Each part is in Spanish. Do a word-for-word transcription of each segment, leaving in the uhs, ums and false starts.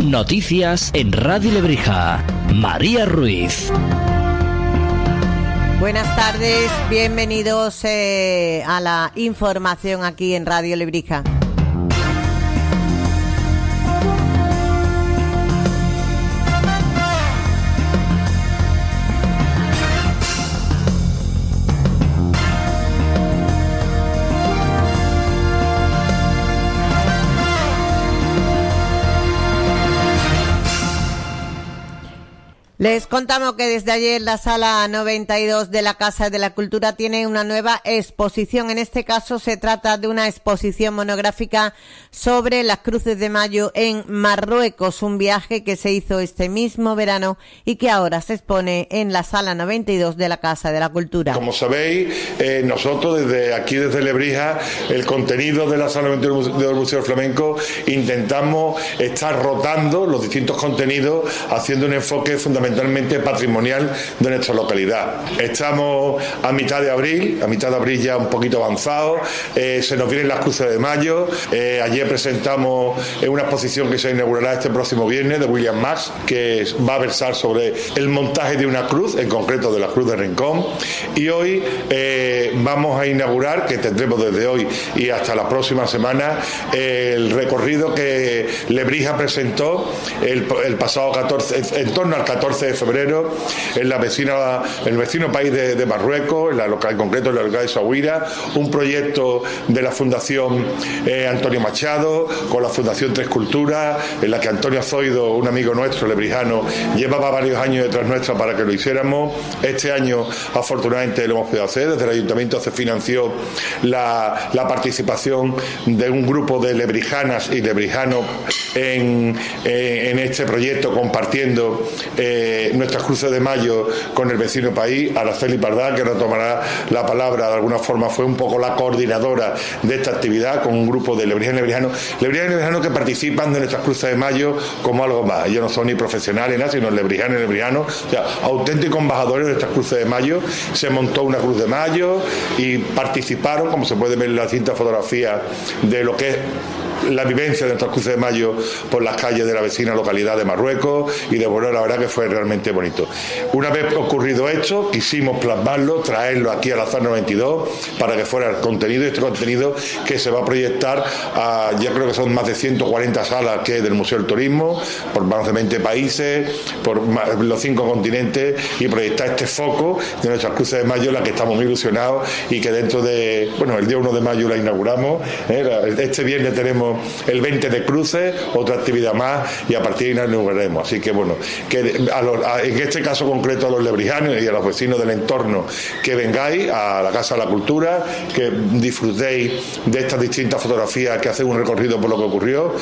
Noticias en Radio Lebrija. María Ruiz. Buenas tardes, bienvenidos eh, a la información aquí en Radio Lebrija. Les contamos que desde ayer la Sala noventa y dos de la Casa de la Cultura tiene una nueva exposición. En este caso se trata de una exposición monográfica sobre las cruces de mayo en Marruecos, un viaje que se hizo este mismo verano y que ahora se expone en la Sala noventa y dos de la Casa de la Cultura. Como sabéis, eh, nosotros desde aquí, desde Lebrija, el contenido de la Sala noventa y dos del Museo del Flamenco, intentamos estar rotando los distintos contenidos, haciendo un enfoque fundamental patrimonial de nuestra localidad. Estamos a mitad de abril, a mitad de abril ya un poquito avanzado, eh, se nos vienen las cruces de mayo. Eh, ayer presentamos una exposición que se inaugurará este próximo viernes de William Max, que va a versar sobre el montaje de una cruz, en concreto de la Cruz de Rincón, y hoy eh, vamos a inaugurar, que tendremos desde hoy y hasta la próxima semana, eh, el recorrido que Lebrija presentó el, el pasado catorce, en torno al catorce de febrero en la vecina, el vecino país de, de Marruecos, en la local, en concreto en la localidad de Essaouira, un proyecto de la Fundación eh, Antonio Machado con la Fundación Tres Culturas, en la que Antonio Zoido, un amigo nuestro lebrijano, llevaba varios años detrás nuestra para que lo hiciéramos. Este año afortunadamente lo hemos podido hacer. Desde el Ayuntamiento se financió la, la participación de un grupo de lebrijanas y lebrijanos en, en, en este proyecto, compartiendo eh, nuestras cruces de mayo con el vecino país. Araceli Pardal, que retomará la palabra de alguna forma, fue un poco la coordinadora de esta actividad con un grupo de lebrijanos y lebrijanos, lebrijanos y lebrijanos que participan de nuestras cruces de mayo como algo más. Ellos no son ni profesionales, nada, sino lebrijanos y lebrijanos, o sea, auténticos embajadores de nuestras cruces de mayo. Se montó una cruz de mayo y participaron, como se puede ver en la cinta fotografía, de lo que es la vivencia de nuestras cruces de mayo por las calles de la vecina localidad de Marruecos, y de bueno, la verdad que fue realmente bonito. Una vez ocurrido esto, quisimos plasmarlo, traerlo aquí a la Sala noventa y dos para que fuera el contenido, este contenido que se va a proyectar a, ya creo que son más de ciento cuarenta salas que del Museo del Turismo, por más de veinte países, por los cinco continentes, y proyectar este foco de nuestras cruces de mayo, en la que estamos muy ilusionados, y que dentro de, bueno, el día uno de mayo la inauguramos, ¿eh? Este viernes tenemos el veinte de cruces, otra actividad más, y a partir de ahí nos veremos. Así que bueno, que a los, a, en este caso concreto a los lebrijanos y a los vecinos del entorno, que vengáis a la Casa de la Cultura, que disfrutéis de estas distintas fotografías que hacen un recorrido por lo que ocurrió.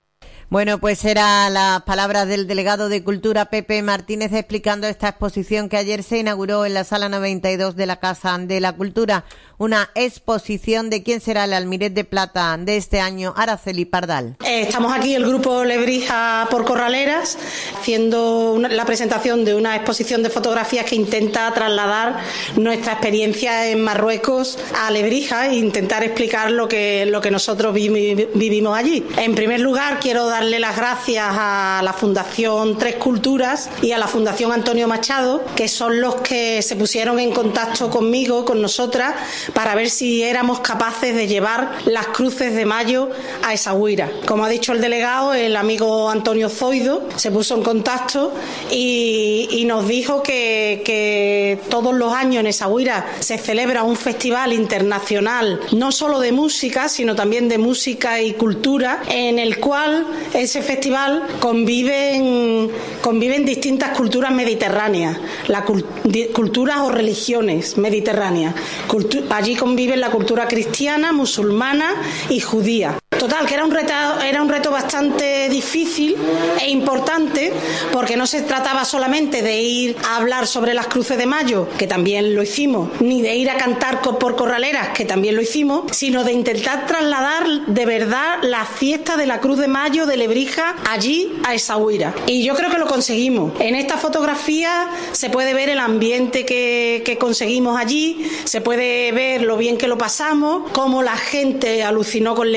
Bueno, pues era la palabra del delegado de Cultura, Pepe Martínez, explicando esta exposición que ayer se inauguró en la Sala noventa y dos de la Casa de la Cultura. Una exposición de quién será el almirez de plata de este año, Araceli Pardal. Eh, estamos aquí, el grupo Lebrija por Corraleras, haciendo una, la presentación de una exposición de fotografías que intenta trasladar nuestra experiencia en Marruecos a Lebrija e intentar explicar lo que, lo que nosotros vi, vivimos allí. En primer lugar, quiero darle las gracias a la Fundación Tres Culturas y a la Fundación Antonio Machado, que son los que se pusieron en contacto conmigo, con nosotras, para ver si éramos capaces de llevar las cruces de mayo a Essaouira. Como ha dicho el delegado, el amigo Antonio Zoido se puso en contacto y, y nos dijo que, que todos los años en Essaouira se celebra un festival internacional, no solo de música, sino también de música y cultura, en el cual ese festival conviven, conviven distintas culturas mediterráneas, la cult, culturas o religiones mediterráneas. Cultu, allí conviven la cultura cristiana, musulmana y judía. Total, que era un reto, era un reto bastante difícil e importante, porque no se trataba solamente de ir a hablar sobre las cruces de mayo, que también lo hicimos, ni de ir a cantar por Corraleras, que también lo hicimos, sino de intentar trasladar de verdad la fiesta de la Cruz de Mayo de Lebrija allí a Essaouira. Y yo creo que lo conseguimos. En esta fotografía se puede ver el ambiente que, que conseguimos allí, se puede ver lo bien que lo pasamos, cómo la gente alucinó con Lebrija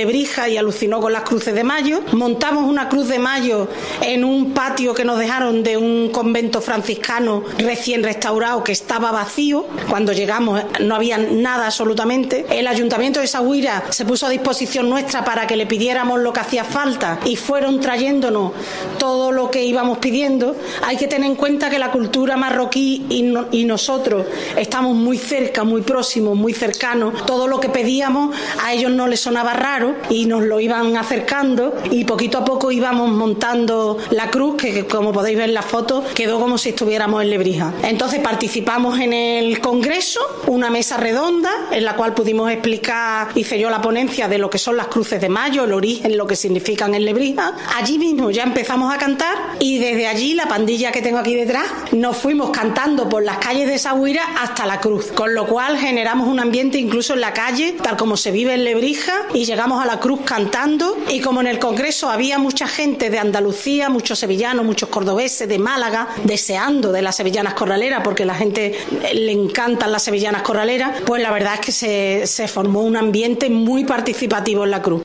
y alucinó con las cruces de mayo. Montamos una cruz de mayo en un patio que nos dejaron de un convento franciscano recién restaurado que estaba vacío. Cuando llegamos no había nada absolutamente. El Ayuntamiento de Essaouira se puso a disposición nuestra para que le pidiéramos lo que hacía falta y fueron trayéndonos todo lo que íbamos pidiendo. Hay que tener en cuenta que la cultura marroquí y, no, y nosotros estamos muy cerca, muy próximos, muy cercanos. Todo lo que pedíamos a ellos no les sonaba raro y nos lo iban acercando y poquito a poco íbamos montando la cruz, que como podéis ver en la foto quedó como si estuviéramos en Lebrija. Entonces participamos en el congreso, una mesa redonda en la cual pudimos explicar, hice yo la ponencia de lo que son las cruces de mayo, el origen, lo que significan en Lebrija. Allí mismo ya empezamos a cantar y desde allí la pandilla que tengo aquí detrás nos fuimos cantando por las calles de Essaouira hasta la cruz, con lo cual generamos un ambiente incluso en la calle tal como se vive en Lebrija y llegamos a la cruz cantando. Y como en el congreso había mucha gente de Andalucía, muchos sevillanos, muchos cordobeses, de Málaga, deseando de las sevillanas corraleras porque la gente le encantan las sevillanas corraleras, pues la verdad es que se, se formó un ambiente muy participativo en la cruz.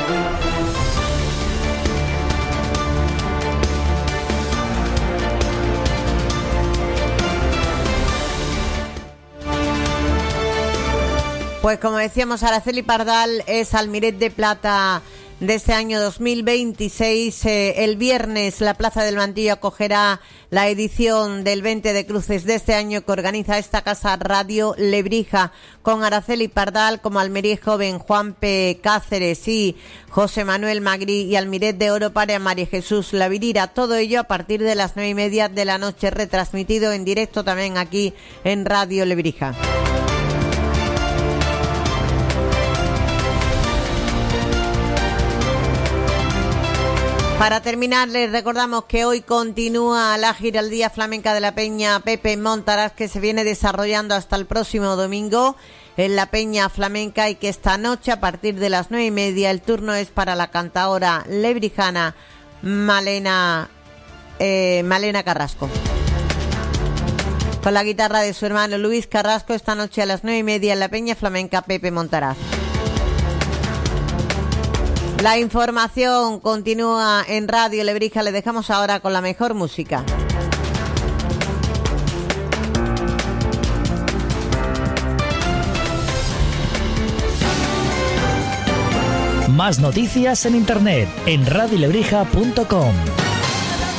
Pues como decíamos, Araceli Pardal es Almiret de Plata de este año dos mil veintiséis. Eh, el viernes la Plaza del Mantillo acogerá la edición del veinte de Cruces de este año que organiza esta casa Radio Lebrija, con Araceli Pardal como Almería Joven, Juanpe Cáceres y José Manuel Magri, y Almiret de Oro para María Jesús Lavirira. Todo ello a partir de las nueve y media de la noche, retransmitido en directo también aquí en Radio Lebrija. Para terminar, les recordamos que hoy continúa la Giraldía Flamenca de la Peña Pepe Montaraz, que se viene desarrollando hasta el próximo domingo en la Peña Flamenca, y que esta noche a partir de las nueve y media el turno es para la cantaora lebrijana Malena, eh, Malena Carrasco. Con la guitarra de su hermano Luis Carrasco, esta noche a las nueve y media en la Peña Flamenca Pepe Montaraz. La información continúa en Radio Lebrija. Le dejamos ahora con la mejor música. Más noticias en internet en radio lebrija punto com.